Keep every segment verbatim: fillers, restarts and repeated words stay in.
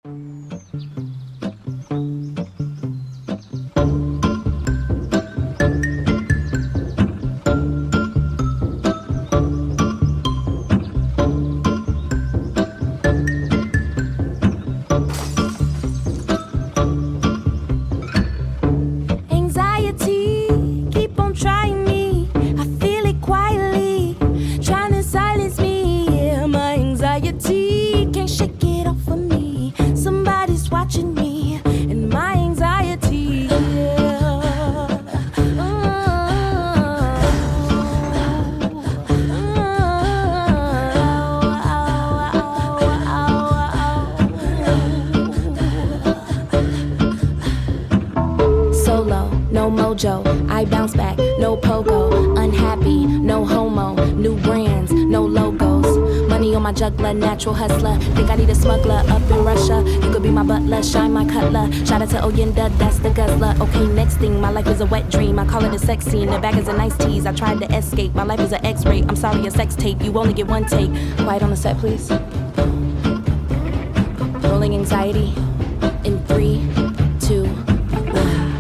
I bounce back, no pogo, unhappy, no homo, new brands, no logos. Money on my juggler, natural hustler. Think I need a smuggler up in Russia. You could be my butler, shine my cutler. Shout out to Oyenda, that's the guzzler. Okay, next thing, my life is a wet dream. I call it a sex scene, the back is a nice tease. I tried to escape, my life is an X-ray. I'm sorry, a sex tape, you only get one take. Quiet on the set, please. Rolling anxiety in three, two, one.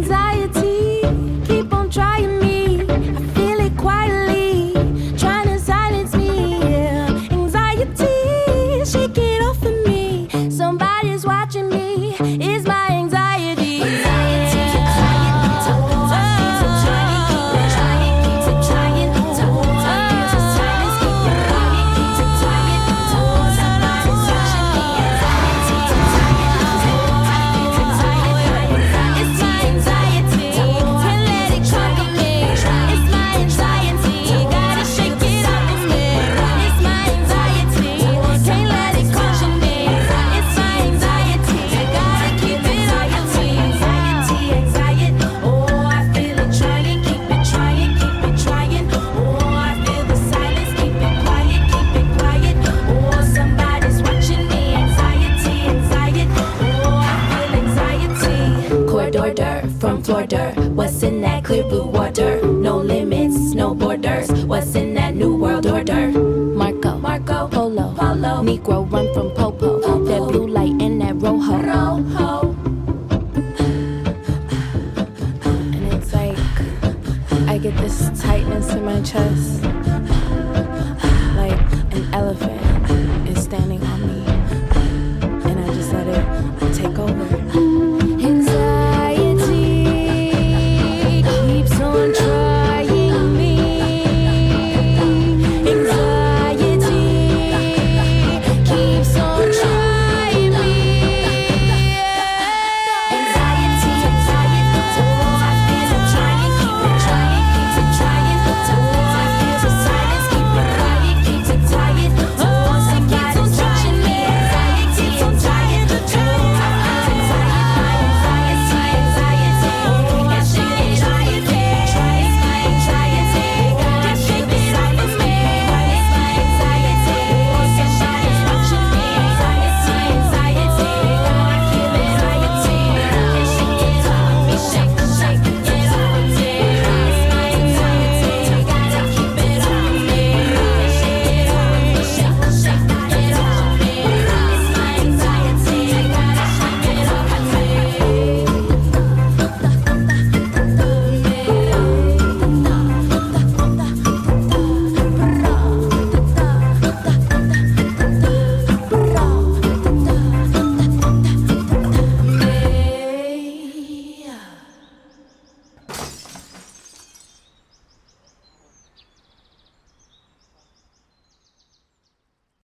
Trying me, I feel it quietly, trying to silence me. Yeah. Anxiety, shake it off of me. Somebody's watching me. It's my anxiety. Anxiety, trying to hold on, trying, keep it trying, keep it trying to hold on to silence, keep it quiet, keep it trying to hold somebody's watching me. Anxiety, trying to hold on, keep it trying. It's my anxiety. Can't let it come. It's my anxiety, gotta shake it off of me. It's my anxiety, can't let it caution me. It's my anxiety, gotta keep it off of me. Anxiety, anxiety, oh I feel it trying, keep it trying, keep it trying. Oh I feel the silence, keep it quiet, keep it quiet. Oh somebody's watching me. Anxiety, anxiety, oh I feel anxiety. Corridor from Florida, what's in that clear blue water? No limits, no borders. What's in that new world order? Marco, Marco, Polo, Polo. Negro run from Popo. Popo. That blue light in that rojo. Rojo. And it's like I get this tightness in my chest.